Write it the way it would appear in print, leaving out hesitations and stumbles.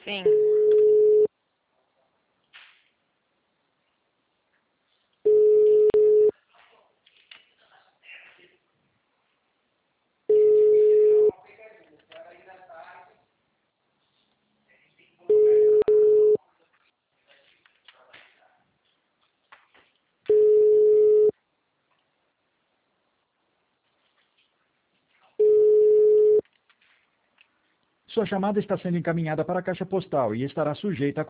Sim. Sua chamada está sendo encaminhada para a caixa postal e estará sujeita a